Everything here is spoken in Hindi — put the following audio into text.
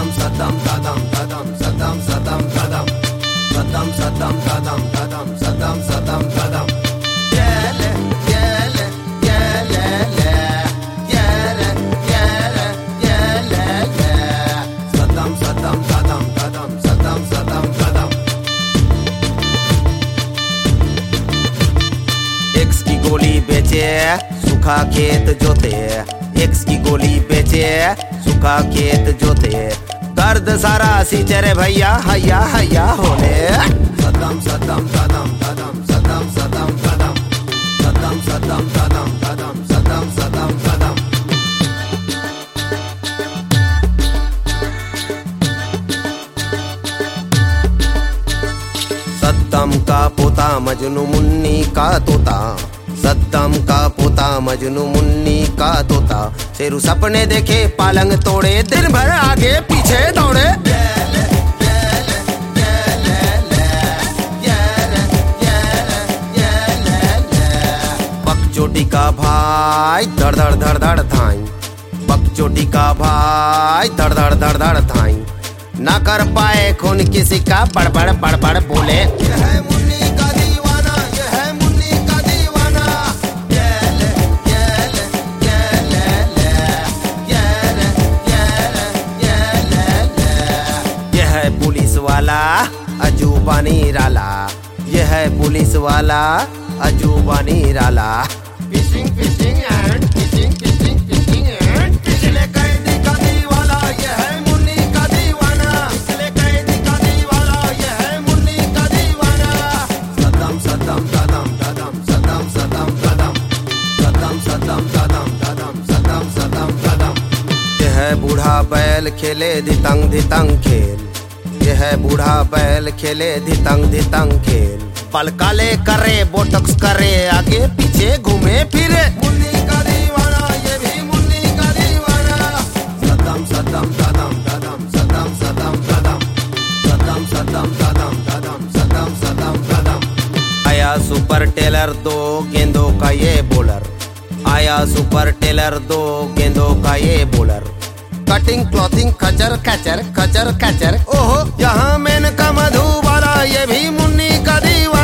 Saddam Saddam Saddam Saddam Saddam Saddam Saddam Saddam Saddam Saddam Saddam Saddam Saddam Saddam Yele yele yele yele yele yele Saddam Saddam Saddam Saddam Saddam Saddam Saddam X की गोली बेचे सूखा खेत जोते, एक्स की गोली बेचे सूखा खेत जोते, दर्द सारा सी चेहरे भैया हैया हैया होने। सद्दाम सद्दाम सद्दाम सद्दाम सद्दाम सद्दाम सद्दाम सद्दाम सद्दाम सद्दाम सद्दाम सद्दाम सद्दाम सद्दाम सद्दाम का पोता मजनू मुन्नी का तोता, सद्दाम का पोता मजनू मुन्नी का तोता, शेरू सपने देखे पालंग तोड़े, दिन भर आगे पीछे दौड़े। बकचोटी का भाई धड़ धड़ धड़ धड़ थाई, बकचोटी का भाई धड़ धड़ धड़ धड़ थाई, ना कर पाए खून किसी का बड़बड़ बड़बड़ बोले। ये है मुन्नी का दीवाना, ये है मुन्नी का दीवाना, येले येले येले येले येले येले। ये है पुलिस वाला अजूबा निराला, ये है पुलिस वाला अजूबा निराला। Fishing fishing and fishing fishing fishing and पिछले कैदी का दीवाना, ये है मुन्नी का दीवाना, पिछले कैदी का दीवाना, ये है मुन्नी का दीवाना। सद्दाम सद्दाम सद्दाम सद्दाम सद्दाम सद्दाम सद्दाम सद्दाम सद्दाम सद्दाम सद्दाम सद्दाम सद्दाम सद्दाम। ये है बूढ़ा बैल खेले धितंग धितंग खेल, ये है बूढ़ा बैल खेले धितंग धितंग खेल, पल काले करे बोटक्स करे आगे पीछे घूमे फिरे। मुन्नी का दीवाना, ये भी मुन्नी का दीवाना। सद्दाम सद्दाम सद्दाम सद्दाम सद्दाम सद्दाम सद्दाम सद्दाम सद्दाम सद्दाम सद्दाम सद्दाम सद्दाम सद्दाम। आया सुपर टेलर दो गेंदों का ये बॉलर, आया सुपर टेलर दो गेंदों का ये बॉलर, कटिंग क्लॉथिंग खचर खचर खचर खचर। ओहो यहाँ मेन का मधुबाला, ये भी मुन्नी का दीवाना।